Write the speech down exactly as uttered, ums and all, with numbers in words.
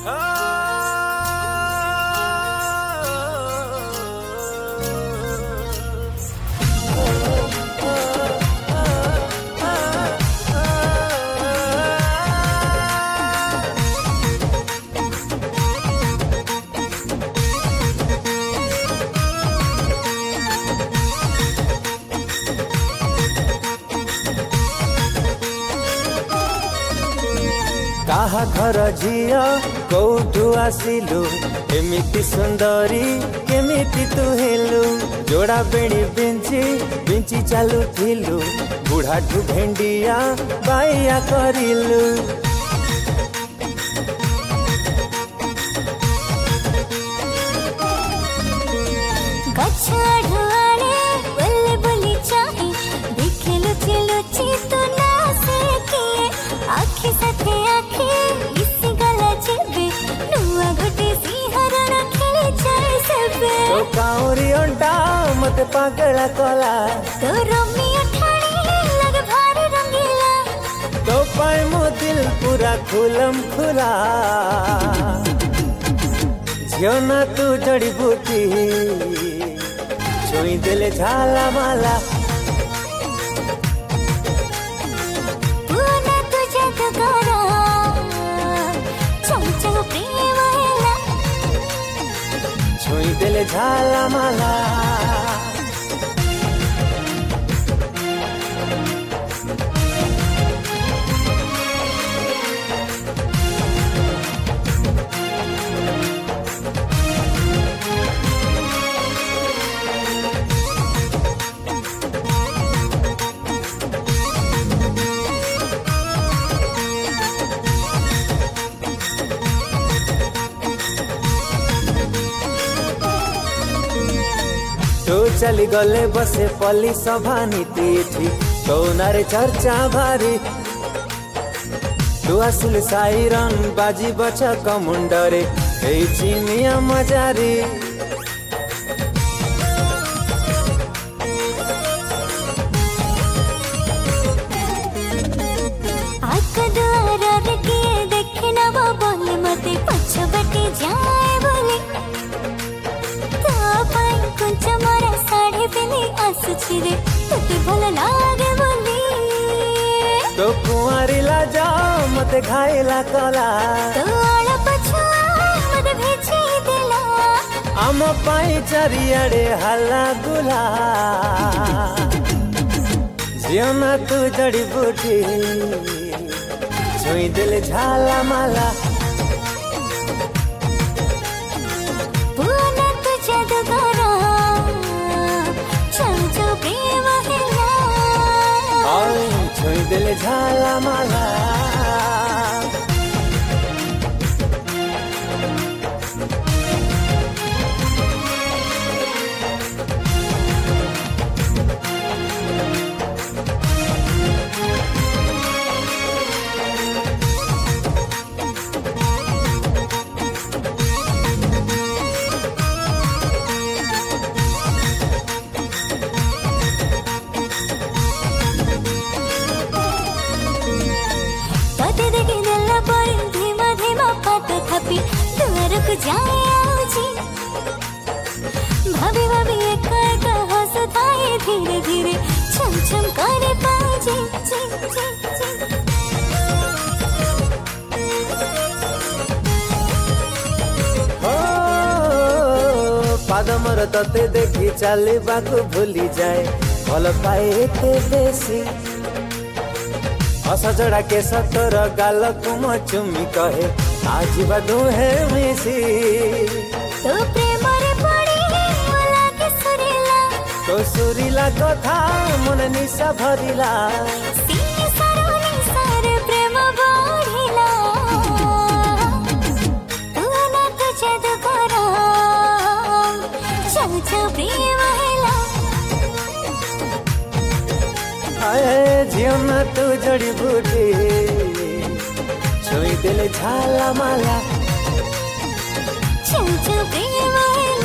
काहा घर झिया कौठु आसिलु एमिति सुंदरी केमिति तू हेलु जोड़ा बेणी बिंची बिंची चालू थिलु बुढ़ा ठु भेंडिया बाइया करिलु आखि साथे आखि इसी गला जेबे नुआ घटे सी हरण खेले जाए सबे तो काउरी अंटा मते पागला कला तो रोमियो ठाणी लगे भारी रंगीला तो पाए मो दिल पूरा खुलम खुला जियो ना तू जड़ी बूटी छुई दिले झाला माला छुई दिले झाला माला तो चली गले बसे पली सभा नीति थी तो नारे चर्चा भारी तू आसिल साइरन बाजी बचा कमुंडरे ए चिनिया मजारी आका द्वारा के देखे ना वो बोले मते पछ बटे जाए बोले तो पाई कुछ मोरा साड़ी पिनी आसुछि रे तते भल लागे बोली तो कुंवारी ला जाओ मते घायला कला तो आला पछुआ मते भेजी देला आम पाई चारियाडे हल्ला गुला जियो ना तू जड़ी बूटी छुई दिल झाला माला पूना तू जादूगरा चमचो प्रेम हेला छुई दिल झाला माला जाए आउजी भाभी भाभी एक एक हंसताए धीरे धीरे छम छम करे पाजे जी जी जी ओ पादमर तते देखी चली बाकु भूली जाए भल पाए एते बेसी असजड़ा के सतर गाल कुम चुमी कहे आज बदू है मिसी तो प्रेम रे पड़ी मला के सुरीला तो सुरीला कथा मन निशा भरिला सीने सरोनी सारे प्रेम बढ़िला तू ना तो जादू करा चल चल प्रेम हेला आए जियो ना तू जड़ी बूटी छुई दिल झाला माला चल चल प्रेम हेला।